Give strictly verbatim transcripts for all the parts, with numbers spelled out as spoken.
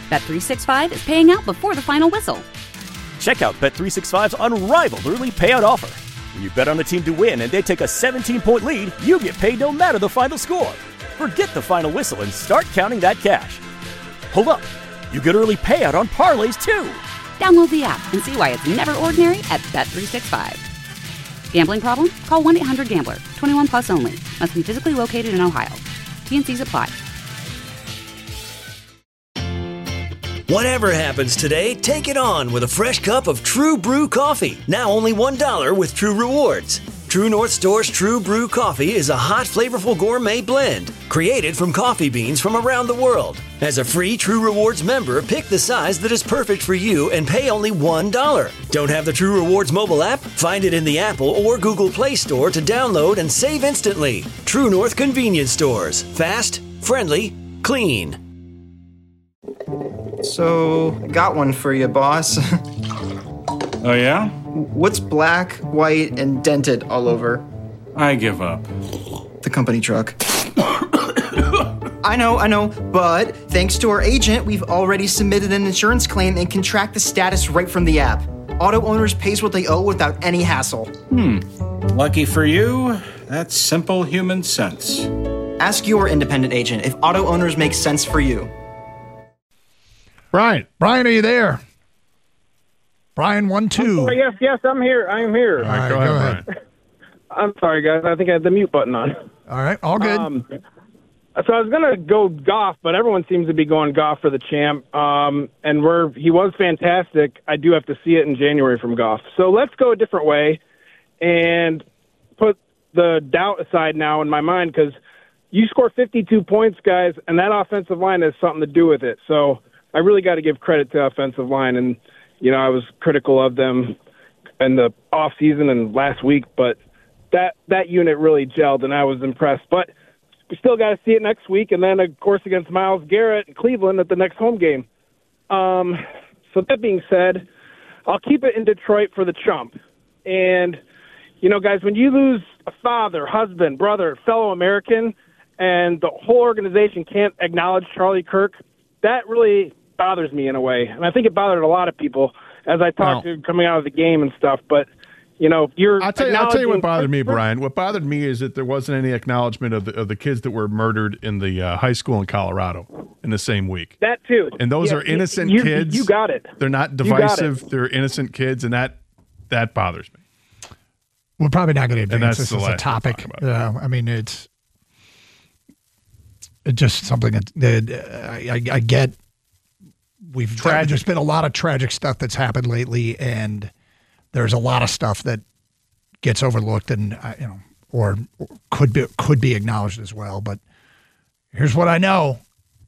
Bet three sixty-five is paying out before the final whistle. Check out Bet three sixty-five's unrivaled early payout offer. When you bet on a team to win and they take a seventeen-point lead, you get paid no matter the final score. Forget the final whistle and start counting that cash. Hold up. You get early payout on parlays, too. Download the app and see why it's never ordinary at Bet three sixty-five. Gambling problem? Call one eight hundred gambler. twenty-one plus only. Must be physically located in Ohio. T N Cs apply. Whatever happens today, take it on with a fresh cup of True Brew coffee. Now only one dollar with True Rewards. True North Store's True Brew coffee is a hot, flavorful gourmet blend created from coffee beans from around the world. As a free True Rewards member, pick the size that is perfect for you and pay only one dollar. Don't have the True Rewards mobile app? Find it in the Apple or Google Play Store to download and save instantly. True North Convenience Stores. Fast, friendly, clean. So, got one for you, boss. Oh, yeah? What's black, white, and dented all over? I give up. The company truck. I know, I know, but thanks to our agent, we've already submitted an insurance claim and can track the status right from the app. Auto owners pays what they owe without any hassle. Hmm. Lucky for you, that's simple human sense. Ask your independent agent if auto owners make sense for you. Brian, Brian, are you there? Brian, one, two. Oh, yes, yes, I'm here. I'm here. All right, go, go ahead, Brian. I'm sorry, guys. I think I had the mute button on. All right, all good. Um, so I was going to go Goff, but everyone seems to be going Goff for the champ. Um, and we're, he was fantastic. I do have to see it in January from Goff. So let's go a different way and put the doubt aside now in my mind, because you score fifty-two points, guys, and that offensive line has something to do with it. So I really got to give credit to the offensive line. And, you know, I was critical of them in the off season and last week, but that, that unit really gelled, and I was impressed. But we still got to see it next week, and then, of course, against Myles Garrett in Cleveland at the next home game. Um, so that being said, I'll keep it in Detroit for the chump. And, you know, guys, when you lose a father, husband, brother, fellow American, and the whole organization can't acknowledge Charlie Kirk, that really bothers me in a way. And I think it bothered a lot of people as I talked Well, to coming out of the game and stuff. But, you know, you're I'll tell you, I'll tell you what bothered me, Kirk- Brian. What bothered me is that there wasn't any acknowledgement of the, of the kids that were murdered in the uh, high school in Colorado in the same week. That too. And those Yeah, are innocent you, kids. You got it. They're not You got it. divisive. They're innocent kids, and that that bothers me. We're probably not going to And advance that's this the as a last we'll topic. talk about Uh, I mean, it's it's just something that, that I, I, I get. We've Tragic. There's been a lot of tragic stuff that's happened lately, and there's a lot of stuff that gets overlooked, and uh, you know, or, or could be could be acknowledged as well. But here's what I know: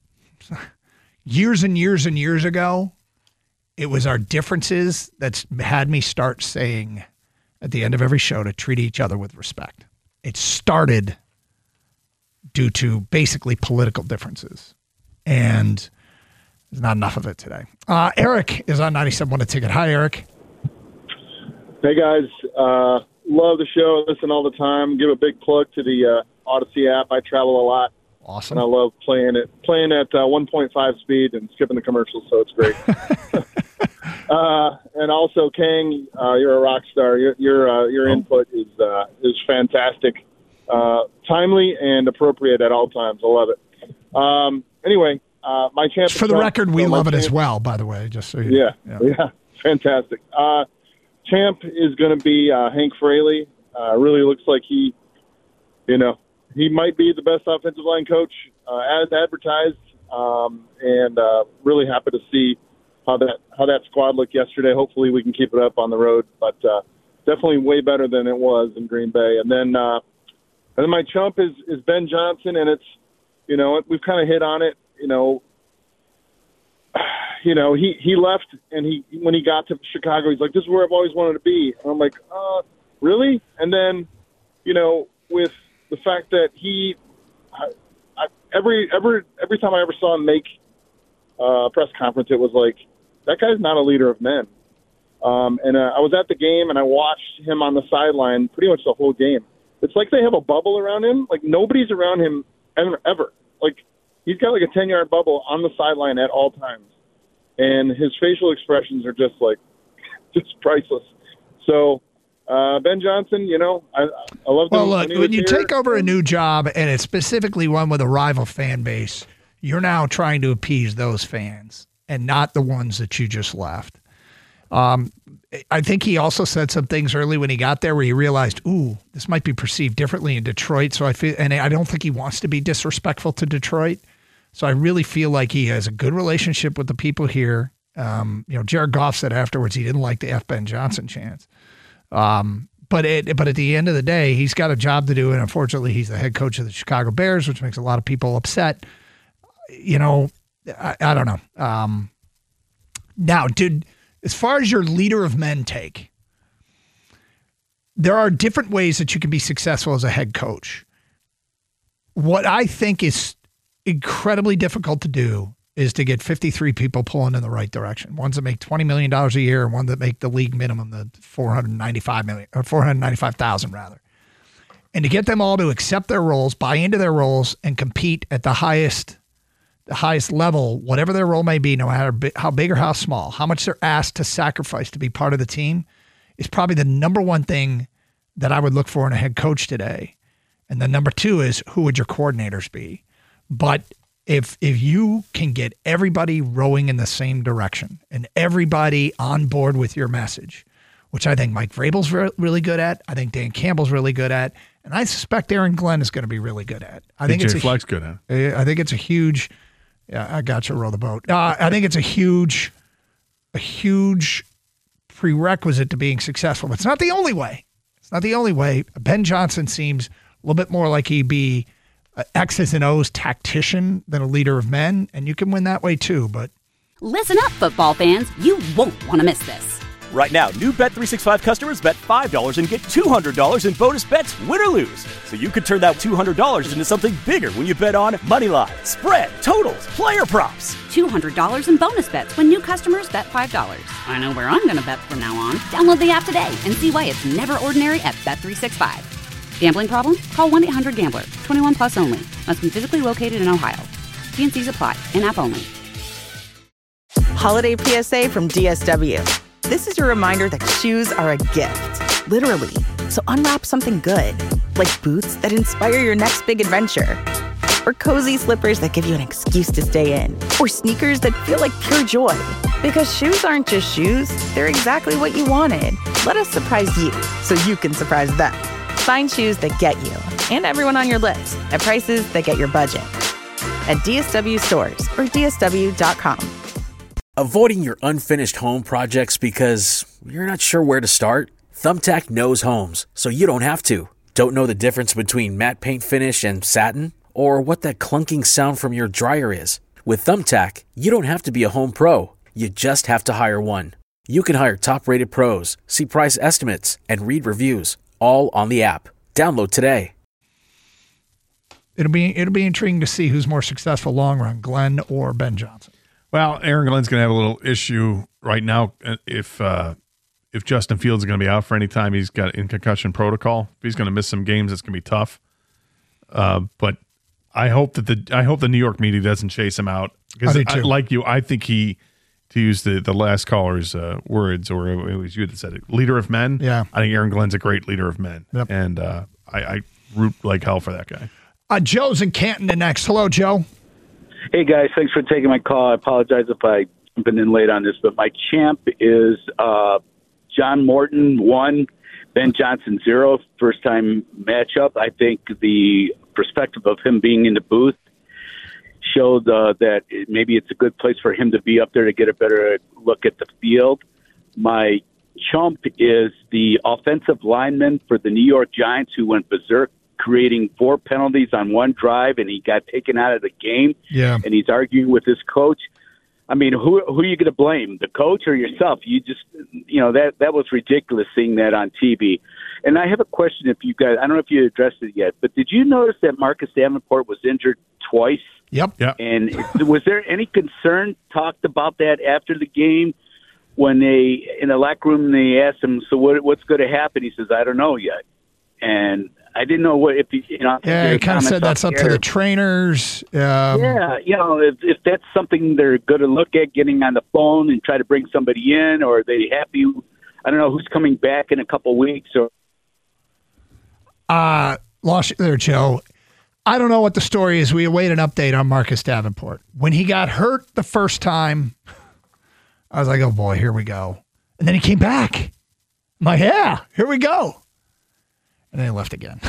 years and years and years ago, it was our differences that's had me start saying at the end of every show to treat each other with respect. It started due to basically political differences, and there's not enough of it today. Uh, Eric is on ninety-seven point one The Ticket. Hi, Eric. Hey, guys. Uh, love the show. Listen all the time. Give a big plug to the uh, Odyssey app. I travel a lot. Awesome. And I love playing it, playing at uh, one point five speed and skipping the commercials, so it's great. uh, and also, Kang, uh, you're a rock star. Your your, uh, your input is uh, is fantastic, uh, timely, and appropriate at all times. I love it. Um, anyway, uh, my champ. For the record, we so my love it as champ- well, by the way, just so you Yeah, yeah. yeah, fantastic. Uh, champ is going to be uh, Hank Fraley. Uh, really looks like he, you know, he might be the best offensive line coach uh, as advertised, um, and uh, really happy to see how that how that squad looked yesterday. Hopefully, we can keep it up on the road, but uh, definitely way better than it was in Green Bay. And then, uh, and then my chump is is Ben Johnson, and it's, you know, we've kind of hit on it. You know, you know, he he left, and he when he got to Chicago, he's like, "This is where I've always wanted to be." And I'm like, "Uh, really?" And then, you know, with the fact that he, I, I, every every every time I ever saw him make uh, a press conference, it was like, that guy's not a leader of men. Um, and uh, I was at the game, and I watched him on the sideline pretty much the whole game. It's like they have a bubble around him. Like, nobody's around him ever. ever. Like, he's got like a ten-yard bubble on the sideline at all times. and his facial expressions are just like just priceless. So uh, Ben Johnson, you know, I, I love. Well, look, when, when you here. take over a new job and it's specifically one with a rival fan base, you're now trying to appease those fans and not the ones that you just left. Um, I think he also said some things early when he got there where he realized, ooh, this might be perceived differently in Detroit. So I feel, and I don't think he wants to be disrespectful to Detroit. So I really feel like he has a good relationship with the people here. Um, you know, Jared Goff said afterwards he didn't like the F. Ben Johnson chants. Um, but it, but at the end of the day, he's got a job to do, and unfortunately, he's the head coach of the Chicago Bears, which makes a lot of people upset. You know, I, I don't know. Um, now, dude, as far as your leader of men take, there are different ways that you can be successful as a head coach. What I think is incredibly difficult to do is to get fifty-three people pulling in the right direction. Ones that make twenty million dollars a year and one that make the league minimum, the four hundred ninety-five million dollars or four hundred ninety-five thousand dollars rather. And to get them all to accept their roles, buy into their roles, and compete at the highest the highest level, whatever their role may be, no matter how big or how small, how much they're asked to sacrifice to be part of the team, is probably the number one thing that I would look for in a head coach today. And the number two is, who would your coordinators be? But if if you can get everybody rowing in the same direction and everybody on board with your message, which I think Mike Vrabel's re- really good at, I think Dan Campbell's really good at, and I suspect Aaron Glenn is going to be really good at. I think D J it's a, Fleck's good at. I think it's a huge. Yeah, I got you. Row the boat. Uh, I think it's a huge, a huge prerequisite to being successful. But it's not the only way. It's not the only way. Ben Johnson seems a little bit more like he'd be an X's and O's tactician than a leader of men, and you can win that way too. But listen up, football fans. You won't want to miss this. Right now, new Bet three sixty-five customers bet five dollars and get two hundred dollars in bonus bets, win or lose. So you could turn that two hundred dollars into something bigger when you bet on money line, spread, totals, player props. two hundred dollars in bonus bets when new customers bet five dollars. I know where I'm going to bet from now on. Download the app today and see why it's never ordinary at Bet three sixty-five. Gambling problem? Call one eight hundred gambler. twenty-one plus only. Must be physically located in Ohio. T N Cs apply. In-app only. Holiday P S A from D S W. This is your reminder that shoes are a gift, literally. So unwrap something good, like boots that inspire your next big adventure, or cozy slippers that give you an excuse to stay in, or sneakers that feel like pure joy. Because shoes aren't just shoes, they're exactly what you wanted. Let us surprise you so you can surprise them. Find shoes that get you and everyone on your list at prices that get your budget. At D S W stores or D S W dot com. Avoiding your unfinished home projects because you're not sure where to start? Thumbtack knows homes, so you don't have to. Don't know the difference between matte paint finish and satin? Or what that clunking sound from your dryer is? With Thumbtack, you don't have to be a home pro. You just have to hire one. You can hire top-rated pros, see price estimates, and read reviews, all on the app. Download today. it'll be it'll be intriguing to see who's more successful long run, Glenn or Ben Johnson. Well, Aaron Glenn's going to have a little issue right now if uh, if Justin Fields is going to be out for any time. He's got in concussion protocol. If he's going to miss some games, it's going to be tough. Uh, but I hope that the I hope the New York media doesn't chase him out because, I do too. like you, I think he, to use the the last caller's uh, words, or it was you that said it, leader of men. Yeah, I think Aaron Glenn's a great leader of men, yep. and uh, I, I root like hell for that guy. Uh, Joe's in Canton next. Hello, Joe. Hey, guys. Thanks for taking my call. I apologize if I've been in late on this, but my champ is uh, John Morton, one, Ben Johnson, zero. First-time matchup. I think the perspective of him being in the booth showed uh, that maybe it's a good place for him to be up there to get a better look at the field. My chump is the offensive lineman for the New York Giants who went berserk, creating four penalties on one drive, and he got taken out of the game. Yeah. And he's arguing with his coach. I mean, who who are you going to blame, the coach or yourself? You just, you know, that that was ridiculous seeing that on T V. And I have a question if you guys, I don't know if you addressed it yet, but did you notice that Marcus Davenport was injured twice? Yep. Yeah. And was there any concern talked about that after the game when they, in the locker room, they asked him, so what, what's going to happen? He says, I don't know yet. And I didn't know what if you, you know. Yeah, he kind of said that's up to the trainers. Um, yeah, you know, if, if that's something they're going to look at, getting on the phone and try to bring somebody in, or are they happy? I don't know who's coming back in a couple of weeks. Or uh, lost you there, Joe. I don't know what the story is. We await an update on Marcus Davenport. When he got hurt the first time, I was like, oh boy, here we go. And then he came back. I'm like, yeah, here we go. And then he left again.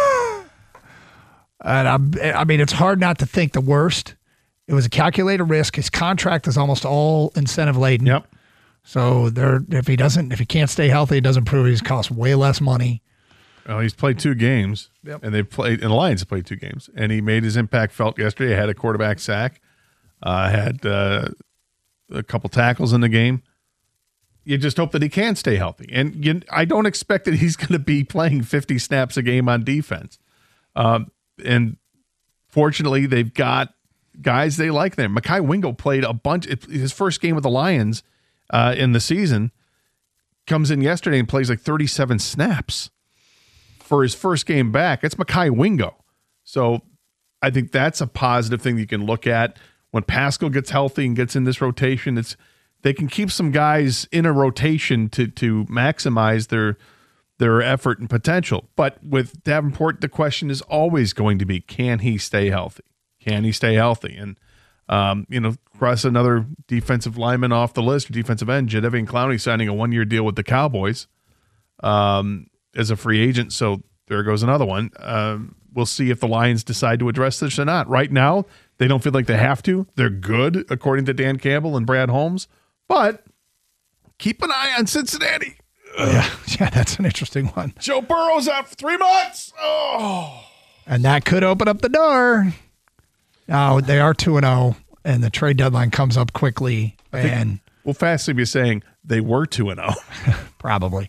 And I'm, I mean, it's hard not to think the worst. It was a calculated risk. His contract is almost all incentive laden. Yep. So there, if he doesn't, if he can't stay healthy, it doesn't prove he's cost way less money. Well, he's played two games, Yep. and they played, and the Lions have played two games, and he made his impact felt yesterday. Had a quarterback sack, uh, had uh, a couple tackles in the game. You just hope that he can stay healthy, and you, I don't expect that he's going to be playing fifty snaps a game on defense. Um, and fortunately, they've got guys they like there. Mekhi Wingo played a bunch. His first game with the Lions uh, in the season comes in yesterday and plays like thirty-seven snaps. For his first game back, it's Mekhi Wingo. So I think that's a positive thing you can look at. When Pascal gets healthy and gets in this rotation, it's they can keep some guys in a rotation to to maximize their their effort and potential. But with Davenport, the question is always going to be, can he stay healthy? Can he stay healthy? And, um, you know, cross another defensive lineman off the list, or defensive end, Jadeveon Clowney signing a one-year deal with the Cowboys. Um as a free agent, so there goes another one. Um, we'll see if the Lions decide to address this or not. Right now, they don't feel like they have to. They're good, according to Dan Campbell and Brad Holmes, but keep an eye on Cincinnati. Yeah, yeah, that's an interesting one. Joe Burrow's out for three months. Oh, and that could open up the door. Now, they are two and oh, and the trade deadline comes up quickly. And we'll fastly be saying they were two and oh. Probably.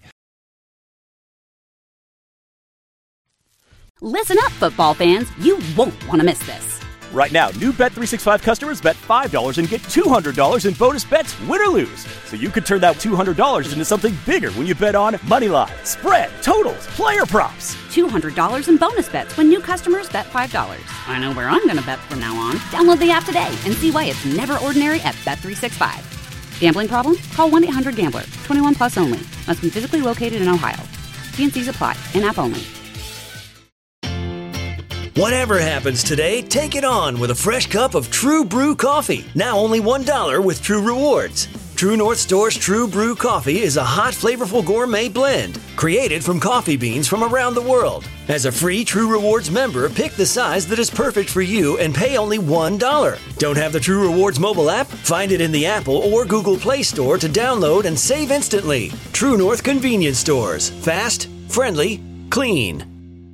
Listen up, football fans. You won't want to miss this. Right now, new Bet three sixty-five customers bet five dollars and get two hundred dollars in bonus bets, win or lose. So you could turn that two hundred dollars into something bigger when you bet on money line, spread, totals, player props. two hundred dollars in bonus bets when new customers bet five dollars. I know where I'm going to bet from now on. Download the app today and see why it's never ordinary at Bet three sixty-five. Gambling problem? Call one eight hundred gambler. twenty-one plus only. Must be physically located in Ohio. T and C's apply. In-app only. Whatever happens today, take it on with a fresh cup of True Brew coffee. Now only one dollar with True Rewards. True North Store's True Brew coffee is a hot, flavorful gourmet blend created from coffee beans from around the world. As a free True Rewards member, pick the size that is perfect for you and pay only one dollar. Don't have the True Rewards mobile app? Find it in the Apple or Google Play Store to download and save instantly. True North Convenience Stores. Fast, friendly, clean.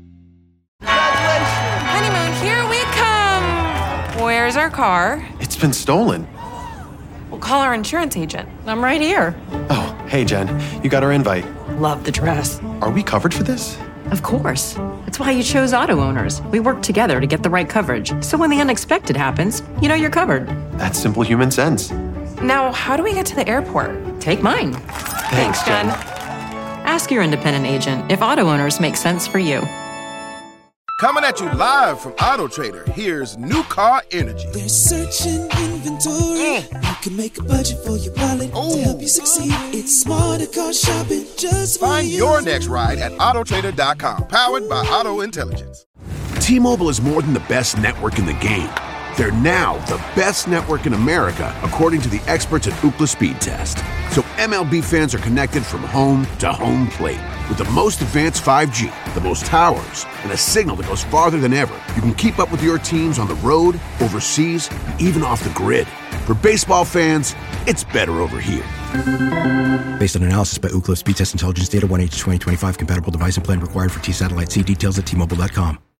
Honeymoon, here we come. Where's our car? It's been stolen. We'll call our insurance agent. I'm right here. Oh, hey, Jen. You got our invite. Love the dress. Are we covered for this? Of course. That's why you chose Auto Owners. We work together to get the right coverage. So when the unexpected happens, you know you're covered. That's simple human sense. Now, how do we get to the airport? Take mine. Thanks, Jen. Ask your independent agent if Auto Owners make sense for you. Coming at you live from Auto Trader, here's New Car Energy. There's searching inventory. Mm. You can make a budget for your wallet Ooh. To help you succeed. It's smarter car shopping just for Find you. your next ride at auto trader dot com, powered by Auto Intelligence. T-Mobile is more than the best network in the game. They're now the best network in America, according to the experts at Ookla Speed Test. So M L B fans are connected from home to home plate. With the most advanced five G, the most towers, and a signal that goes farther than ever, you can keep up with your teams on the road, overseas, and even off the grid. For baseball fans, it's better over here. Based on analysis by Ookla Speed Test Intelligence Data, one H twenty twenty-five compatible device and plan required for T-Satellite. See details at T Mobile dot com.